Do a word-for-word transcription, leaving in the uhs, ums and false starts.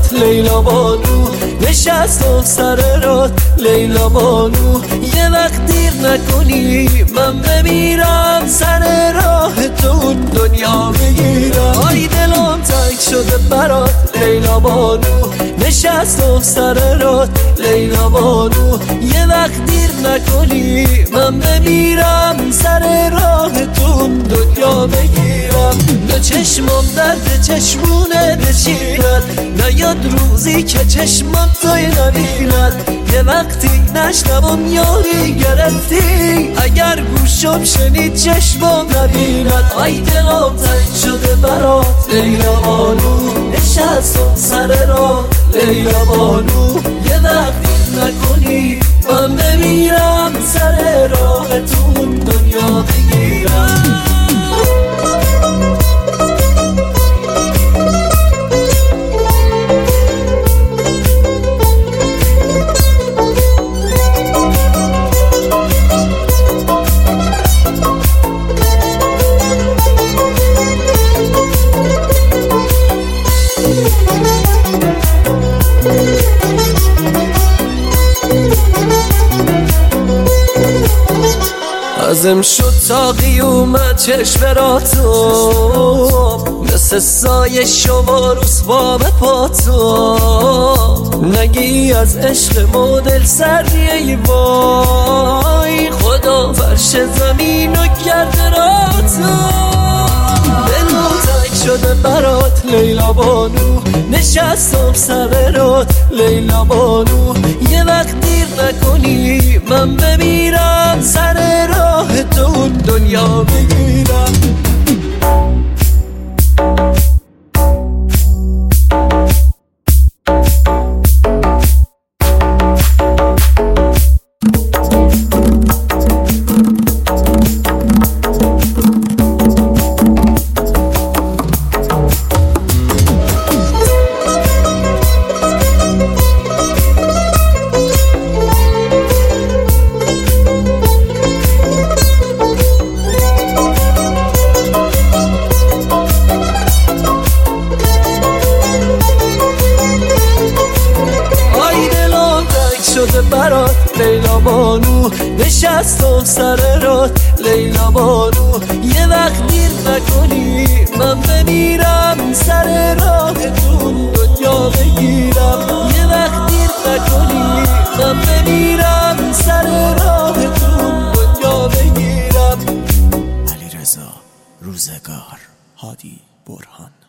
برات لیلا بانو، نشستم سر رات لیلا بانو. یه وقت دیر نکنی من بمیرم، سر راه تو دنیا بگیرم. آی دلم تنگ شده برات لیلا بانو، نشستم سر رات لیلا بانو. یه وقت دیر نکنی من بمیرم، سر راه تو دنیا بگیرم. به چشمم درد چشمونه بچیند، نیاد روزی که چشمم توی نبیند. یه وقتی نشنوم یاری گرفتی، اگر گوشم شنید چشمم نبیند. آی دلم تنگ شده برات لیلا بانو، نشستم سر راه لیلا بانو. یه وقتی نکنی من بمیرم، سر راه تو دنیا بگیرم. ازم شد تا قیومت چشم را تو، مثل سایه شما روسبا به پا تو. نگی از عشق مدل سردی ای وای، خدا فرش زمین و کرده را تو. دلم تنگ شده برات لیلا بانو، نشستم سر رات لیلا بانو. یه وقت دیر نکنی من بمیرم، سر راه تو دنیا بگیرم. شده برات لیلا بانو، نشستم سر رات لیلا بانو. یه وقت دیر نکنی من بمیرم، سر راه تو دنیا بگیرم. یه وقت دیر نکنی من بمیرم، سر راه تو دنیا بگیرم. علیرضا روزگار، هادی برهان.